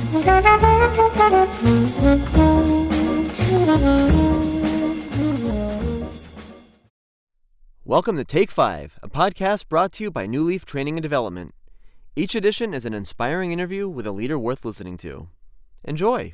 Welcome to Take 5, a podcast brought to you by New Leaf Training and Development. Each edition is an inspiring interview with a leader worth listening to. Enjoy!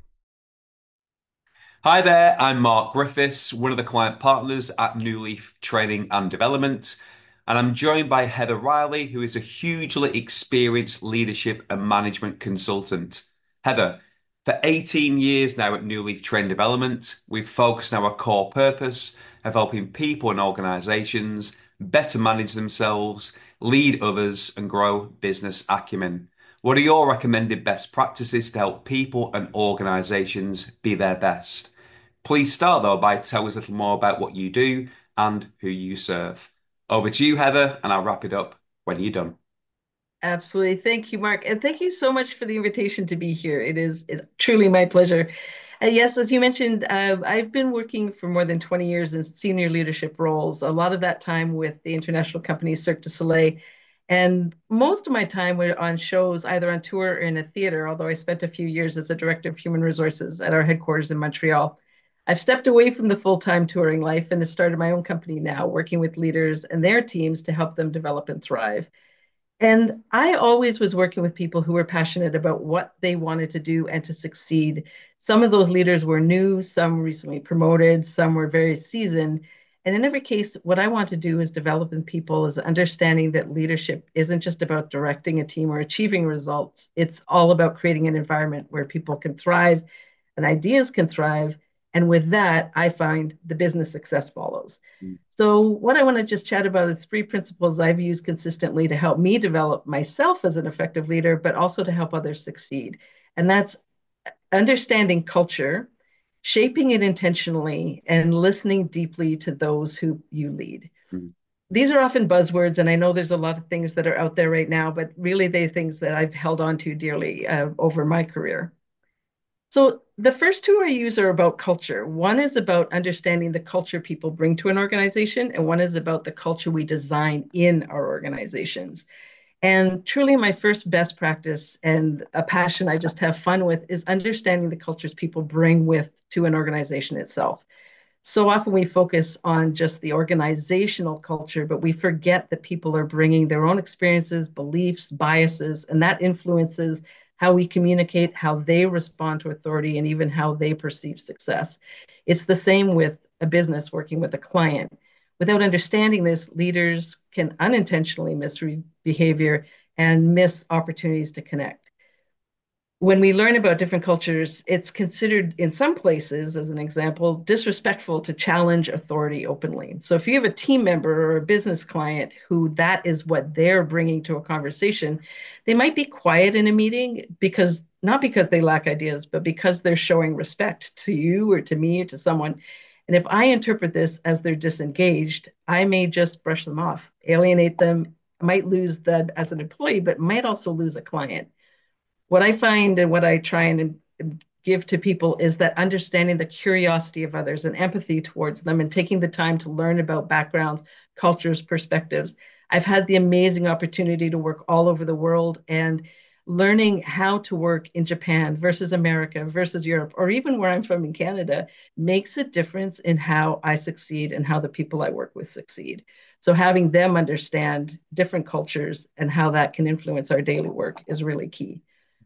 Hi there, I'm Mark Griffiths, one of the client partners at New Leaf Training and Development, and I'm joined by Heather Riley, who is a hugely experienced leadership and management consultant. Heather, for 18 years now at New Leaf Training Development, we've focused on our core purpose of helping people and organizations better manage themselves, lead others, and grow business acumen. What are your recommended best practices to help people and organizations be their best? Please start though by telling us a little more about what you do and who you serve. Over to you, Heather, and I'll wrap it up when you're done. Absolutely. Thank you, Mark. And thank you so much for the invitation to be here. It truly my pleasure. Yes, as you mentioned, I've been working for more than 20 years in senior leadership roles, a lot of that time with the international company Cirque du Soleil. And most of my time were on shows, either on tour or in a theater, although I spent a few years as a director of human resources at our headquarters in Montreal. I've stepped away from the full-time touring life and have started my own company now, working with leaders and their teams to help them develop and thrive. And I always was working with people who were passionate about what they wanted to do and to succeed. Some of those leaders were new, some recently promoted, some were very seasoned. And in every case, what I want to do is develop in people is understanding that leadership isn't just about directing a team or achieving results. It's all about creating an environment where people can thrive and ideas can thrive. And with that, I find the business success follows. So, what I want to just chat about is three principles I've used consistently to help me develop myself as an effective leader, but also to help others succeed. And that's understanding culture, shaping it intentionally, and listening deeply to those who you lead. Mm. These are often buzzwords, and I know there's a lot of things that are out there right now, but really they're things that I've held on to dearly over my career. So the first two I use are about culture. One is about understanding the culture people bring to an organization, and one is about the culture we design in our organizations. And truly, my first best practice and a passion I just have fun with is understanding the cultures people bring with to an organization itself. So often we focus on just the organizational culture, but we forget that people are bringing their own experiences, beliefs, biases, and that influences how we communicate, how they respond to authority, and even how they perceive success. It's the same with a business working with a client. Without understanding this, leaders can unintentionally misread behavior and miss opportunities to connect. When we learn about different cultures, it's considered in some places, as an example, disrespectful to challenge authority openly. So if you have a team member or a business client who that is what they're bringing to a conversation, they might be quiet in a meeting because not because they lack ideas, but because they're showing respect to you or to me or to someone. And if I interpret this as they're disengaged, I may just brush them off, alienate them, I might lose that as an employee, but might also lose a client. What I find and what I try and give to people is that understanding the curiosity of others and empathy towards them and taking the time to learn about backgrounds, cultures, perspectives. I've had the amazing opportunity to work all over the world and learning how to work in Japan versus America versus Europe, or even where I'm from in Canada, makes a difference in how I succeed and how the people I work with succeed. So having them understand different cultures and how that can influence our daily work is really key.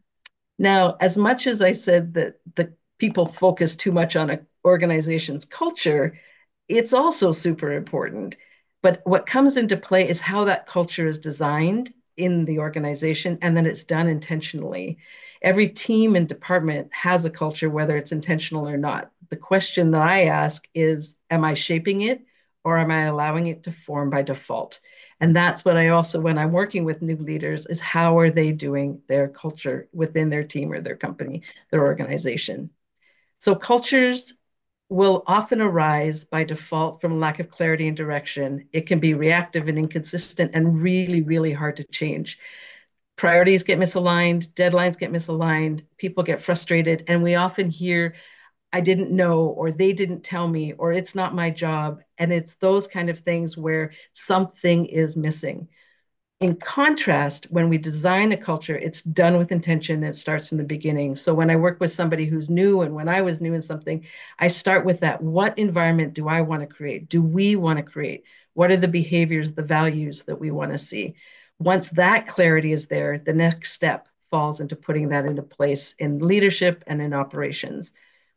Now, as much as I said that the people focus too much on an organization's culture, it's also super important. But what comes into play is how that culture is designed in the organization and then it's done intentionally. Every team and department has a culture, whether it's intentional or not. The question that I ask is, am I shaping it or am I allowing it to form by default? And that's what I also, when I'm working with new leaders, is how are they doing their culture within their team or their company, their organization. So cultures will often arise by default from lack of clarity and direction. It can be reactive and inconsistent and really, really hard to change. Priorities get misaligned, deadlines get misaligned, people get frustrated, and we often hear, I didn't know, or they didn't tell me, or it's not my job. And it's those kind of things where something is missing. In contrast, when we design a culture, it's done with intention and it starts from the beginning. So when I work with somebody who's new and when I was new in something, I start with that. What environment do I want to create? Do we want to create? What are the behaviors, the values that we want to see? Once that clarity is there, the next step falls into putting that into place in leadership and in operations.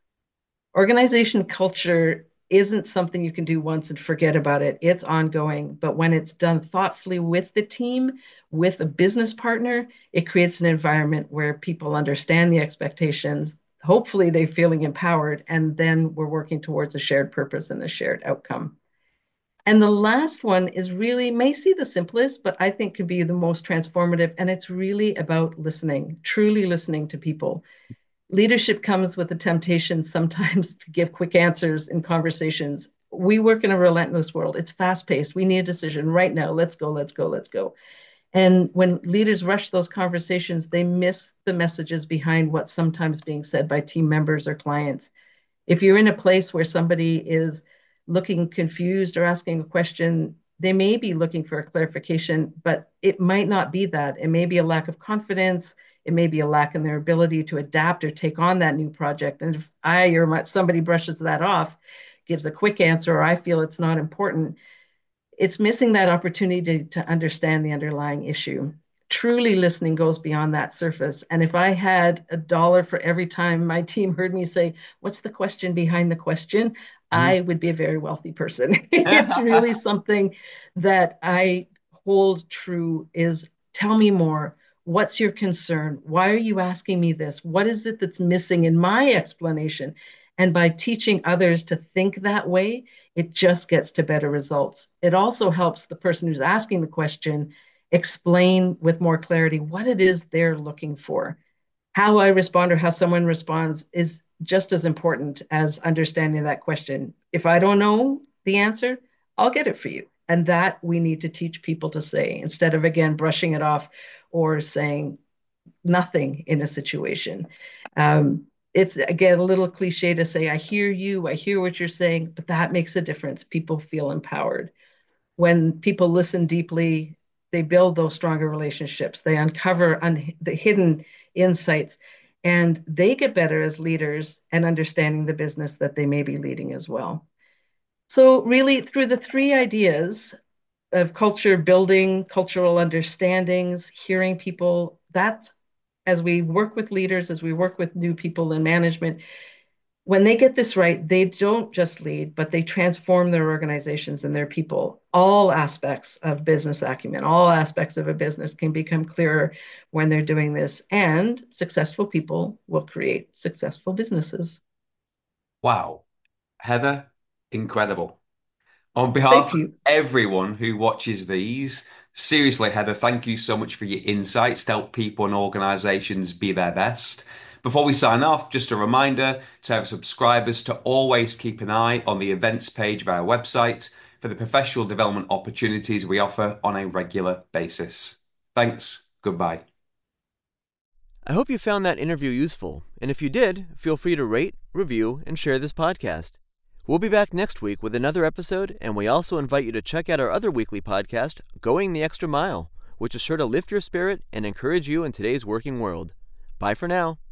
Organization culture isn't something you can do once and forget about it. It's ongoing, but when it's done thoughtfully with the team, with a business partner, it creates an environment where people understand the expectations. Hopefully, they're feeling empowered, and then we're working towards a shared purpose and a shared outcome. And the last one is really, may seem the simplest, but I think can be the most transformative. And it's really about listening, truly listening to people. Leadership comes with the temptation sometimes to give quick answers in conversations. We work in a relentless world. It's fast paced. We need a decision right now. Let's go, let's go, let's go. And when leaders rush those conversations, they miss the messages behind what's sometimes being said by team members or clients. If you're in a place where somebody is looking confused or asking a question, they may be looking for a clarification, but it might not be that. It may be a lack of confidence. It may be a lack in their ability to adapt or take on that new project. And if I or somebody brushes that off, gives a quick answer, or I feel it's not important, it's missing that opportunity to understand the underlying issue. Truly listening goes beyond that surface. And if I had $1 for every time my team heard me say, what's the question behind the question? I would be a very wealthy person. It's really something that I hold true is tell me more. What's your concern? Why are you asking me this? What is it that's missing in my explanation? And by teaching others to think that way, it just gets to better results. It also helps the person who's asking the question explain with more clarity what it is they're looking for. How I respond or how someone responds is just as important as understanding that question. If I don't know the answer, I'll get it for you. And that we need to teach people to say instead of, again, brushing it off or saying nothing in a situation. It's, again, a little cliche to say, I hear you, I hear what you're saying, but that makes a difference. People feel empowered. When people listen deeply, they build those stronger relationships. They uncover the hidden insights, and they get better as leaders and understanding the business that they may be leading as well. So really, through the 3 ideas of culture building, cultural understandings, hearing people, that's as we work with leaders, as we work with new people in management, when they get this right, they don't just lead, but they transform their organizations and their people. All aspects of business acumen, all aspects of a business can become clearer when they're doing this. And successful people will create successful businesses. Wow. Heather, incredible. On Thank behalf of you. everyone who watches these, seriously, Heather, thank you so much for your insights to help people and organizations be their best. Before we sign off, just a reminder to our subscribers to always keep an eye on the events page of our website for the professional development opportunities we offer on a regular basis. Thanks. Goodbye. I hope you found that interview useful, and if you did, feel free to rate, review, and share this podcast. We'll be back next week with another episode, and we also invite you to check out our other weekly podcast, Going the Extra Mile, which is sure to lift your spirit and encourage you in today's working world. Bye for now.